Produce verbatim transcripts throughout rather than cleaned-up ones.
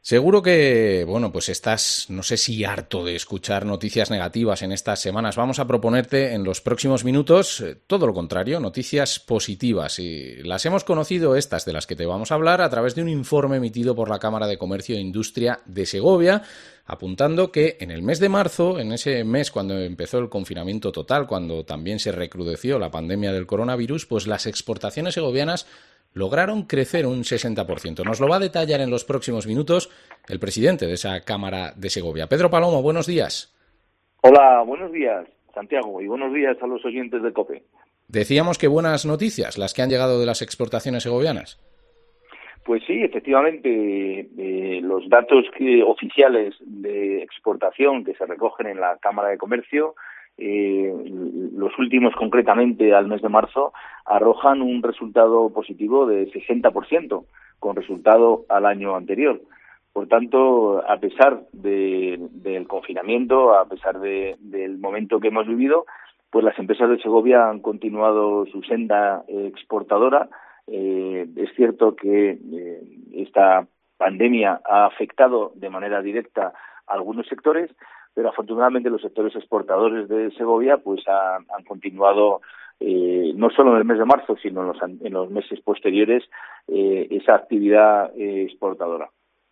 Seguro que, bueno, pues estás, no sé si harto de escuchar noticias negativas en estas semanas. Vamos a proponerte en los próximos minutos eh, todo lo contrario, noticias positivas. Y las hemos conocido, estas de las que te vamos a hablar, a través de un informe emitido por la Cámara de Comercio e Industria de Segovia, apuntando que en el mes de marzo, en ese mes cuando empezó el confinamiento total, cuando también se recrudeció la pandemia del coronavirus, pues las exportaciones segovianas lograron crecer un sesenta por ciento. Nos lo va a detallar en los próximos minutos el presidente de esa Cámara de Segovia. Pedro Palomo, buenos días. Hola, buenos días, Santiago, y buenos días a los oyentes de COPE. Decíamos que buenas noticias las que han llegado de las exportaciones segovianas. Pues sí, efectivamente, eh, los datos que, oficiales de exportación que se recogen en la Cámara de Comercio, eh, los últimos concretamente al mes de marzo, arrojan un resultado positivo de sesenta por ciento con resultado al año anterior. Por tanto, a pesar de, del confinamiento, a pesar de, del momento que hemos vivido, pues las empresas de Segovia han continuado su senda exportadora. Eh, es cierto que eh, esta pandemia ha afectado de manera directa a algunos sectores, pero afortunadamente los sectores exportadores de Segovia pues han, han continuado eh, no solo en el mes de marzo, sino en los, en los meses posteriores eh, esa actividad eh, exportadora.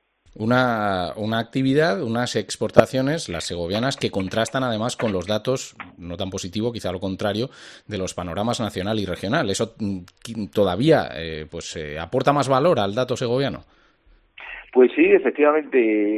Una, una actividad, unas exportaciones, las segovianas, que contrastan además con los datos, no tan positivo, quizá lo contrario, de los panoramas nacional y regional. ¿Eso todavía eh, pues eh, aporta más valor al dato segoviano? Pues sí, efectivamente,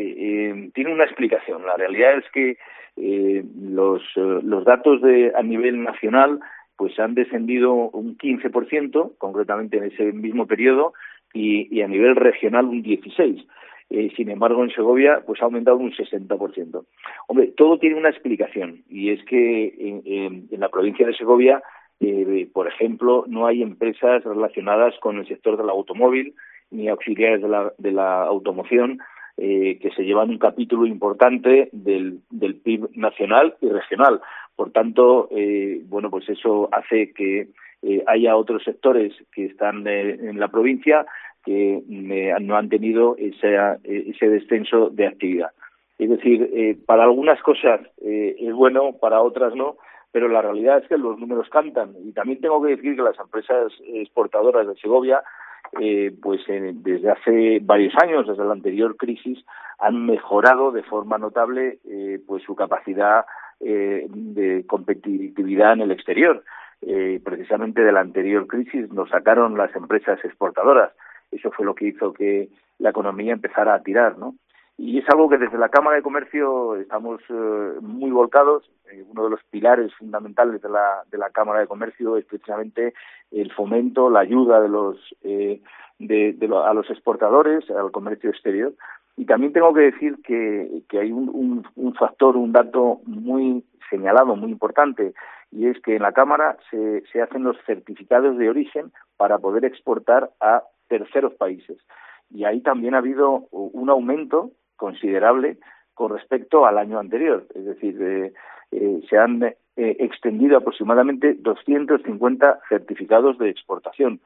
eh, tiene una explicación. La realidad es que eh, los, eh, los datos de a nivel nacional pues han descendido un quince por ciento, concretamente en ese mismo periodo, y, y a nivel regional un dieciséis por ciento. Eh, sin embargo, en Segovia pues ha aumentado un sesenta por ciento. Hombre, todo tiene una explicación, y es que en, en, en la provincia de Segovia, eh, por ejemplo, no hay empresas relacionadas con el sector del automóvil ni auxiliares de la, de la automoción eh, que se llevan un capítulo importante del, del P I B nacional y regional. Por tanto, eh, bueno, pues eso hace que eh, haya otros sectores que están eh, en la provincia que eh, no han tenido ese, ese descenso de actividad. Es decir, eh, para algunas cosas eh, es bueno, para otras no, pero la realidad es que los números cantan. Y también tengo que decir que las empresas exportadoras de Segovia, eh, pues eh, desde hace varios años, desde la anterior crisis, han mejorado de forma notable eh, pues su capacidad eh, de competitividad en el exterior. Eh, precisamente de la anterior crisis nos sacaron las empresas exportadoras. Eso fue lo que hizo que la economía empezara a tirar, ¿no? Y es algo que desde la Cámara de Comercio estamos eh, muy volcados. Eh, uno de los pilares fundamentales de la, de la Cámara de Comercio es precisamente el fomento, la ayuda de los eh, de, de lo, a los exportadores, al comercio exterior. Y también tengo que decir que, que hay un, un, un factor, un dato muy señalado, muy importante, y es que en la Cámara se, se hacen los certificados de origen para poder exportar a terceros países. Y ahí también ha habido un aumento considerable con respecto al año anterior. Es decir, eh, eh, se han eh, extendido aproximadamente doscientos cincuenta certificados de exportación.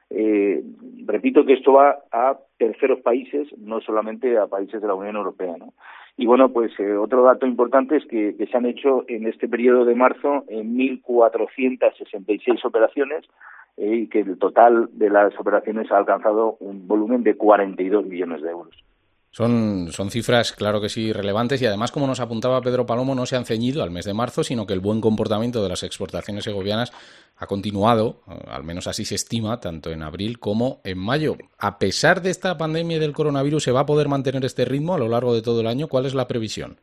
Eh, repito que esto va a terceros países, no solamente a países de la Unión Europea, ¿no? Y bueno, pues eh, otro dato importante es que, que se han hecho en este periodo de marzo en mil cuatrocientas sesenta y seis operaciones, eh, y que el total de las operaciones ha alcanzado un volumen de cuarenta y dos millones de euros. Son, son cifras, claro que sí, relevantes, y además, como nos apuntaba Pedro Palomo, no se han ceñido al mes de marzo, sino que el buen comportamiento de las exportaciones segovianas ha continuado, al menos así se estima, tanto en abril como en mayo. A pesar de esta pandemia y del coronavirus, ¿se va a poder mantener este ritmo a lo largo de todo el año? ¿Cuál es la previsión?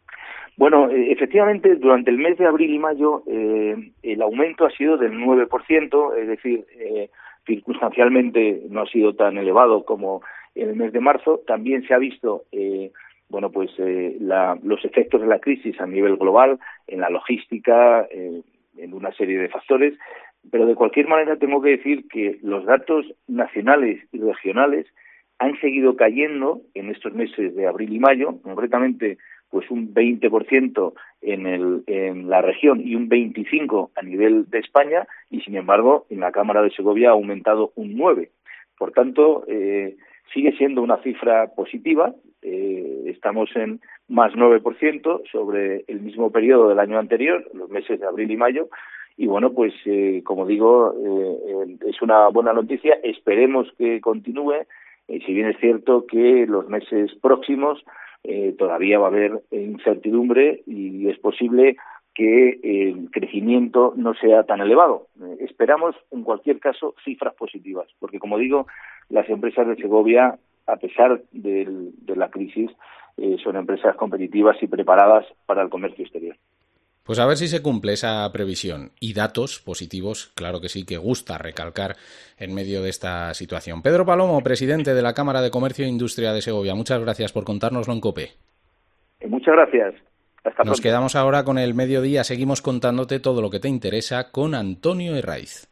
Bueno, efectivamente, durante el mes de abril y mayo eh, el aumento ha sido del nueve por ciento, es decir, eh, circunstancialmente no ha sido tan elevado como en el mes de marzo. También se ha visto eh, bueno, pues eh, la, los efectos de la crisis a nivel global, en la logística, eh, en una serie de factores, pero de cualquier manera tengo que decir que los datos nacionales y regionales han seguido cayendo en estos meses de abril y mayo, concretamente pues un veinte por ciento en, el, en la región y un veinticinco por ciento a nivel de España, y sin embargo en la Cámara de Segovia ha aumentado un nueve por ciento. Por tanto, eh, sigue siendo una cifra positiva, eh, estamos en más nueve por ciento sobre el mismo periodo del año anterior, los meses de abril y mayo, y bueno, pues eh, como digo, eh, es una buena noticia, esperemos que continúe, eh, si bien es cierto que los meses próximos eh, todavía va a haber incertidumbre y es posible que el crecimiento no sea tan elevado. Eh, esperamos, en cualquier caso, cifras positivas, porque como digo, las empresas de Segovia, a pesar del, de la crisis, eh, son empresas competitivas y preparadas para el comercio exterior. Pues a ver si se cumple esa previsión. Y datos positivos, claro que sí, que gusta recalcar en medio de esta situación. Pedro Palomo, presidente de la Cámara de Comercio e Industria de Segovia, muchas gracias por contárnoslo en COPE. Eh, muchas gracias. Hasta Nos pronto. quedamos ahora con el mediodía. Seguimos contándote todo lo que te interesa con Antonio Herraiz.